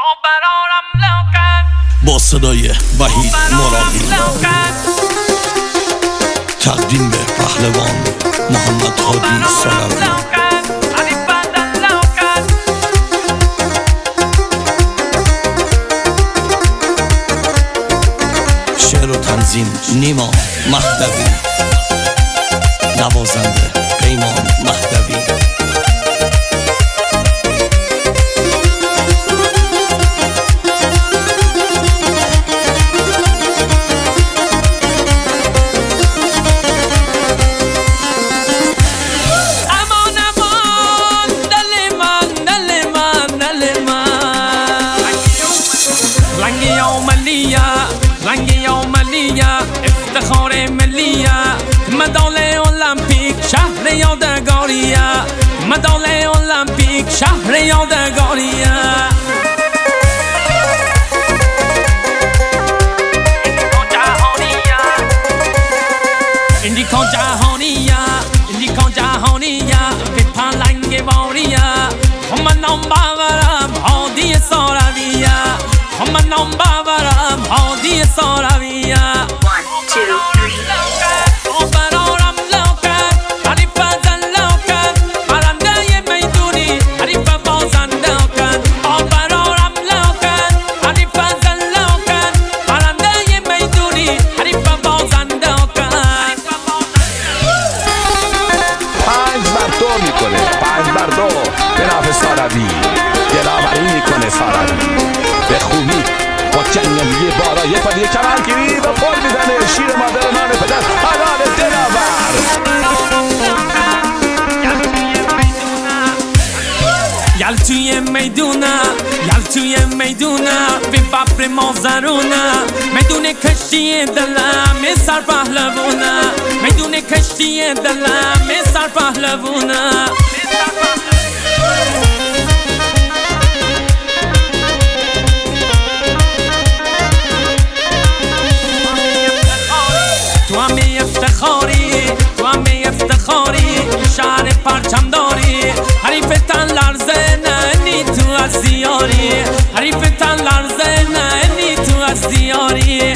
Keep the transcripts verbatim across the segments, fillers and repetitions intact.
با صدای وحید مرادی تقدیم به پهلوان محمد هادی سالاری. شعر و تنظیم نیما مهدوی، نوازنده پیمان مهدوی. رنگ یوملیه افتخار ملیه، مدال المپیک شهر یادگاریه، مدال المپیک شهر یادگاریه. ایندیکا جهانیه، ایندیکا جهانیه که پلنگ باریه. من نام باورم هادی سالریه، من نام باورم هادی سالریه. برارم لوکن حریف زلوکن، برنده میدونی حریف بازنده کن. برارم لوکن حریف زلوکن، برنده میدونی حریف بازنده کن. پنج بر دو میکنه، پنج بر دو به نام سالاری دلاوری میکنه. سالاری به خوبی با جنگلی بالا یه پا دیگه کمرگیری و پل میزنه. شیر مادر نام پدر حلال دلاور. یل توی میدونه، یل توی میدونه به ببر مازرونه. میدون کشتی دلم سر پهلوونه، میدون کشتی دلم سر پهلوونه. تو همه افتخاری، تو همه افتخاری شهر پرچم داری. حریف تن لرزه نه تو از زیاری، حریف تن لرزه نه تو از زیاری.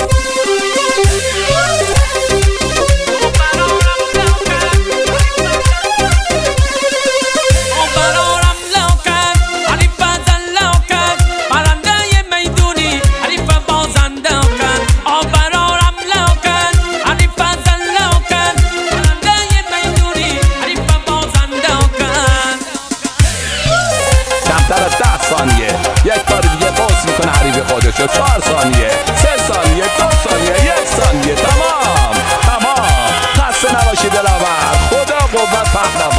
در ده ثانیه یک بار دیگه باز میکنه حریف خودشو. چهار ثانیه، سه ثانیه، دو ثانیه، یک ثانیه. تمام تمام. خسته نباشی دلاور. خدا قوت پهلوان.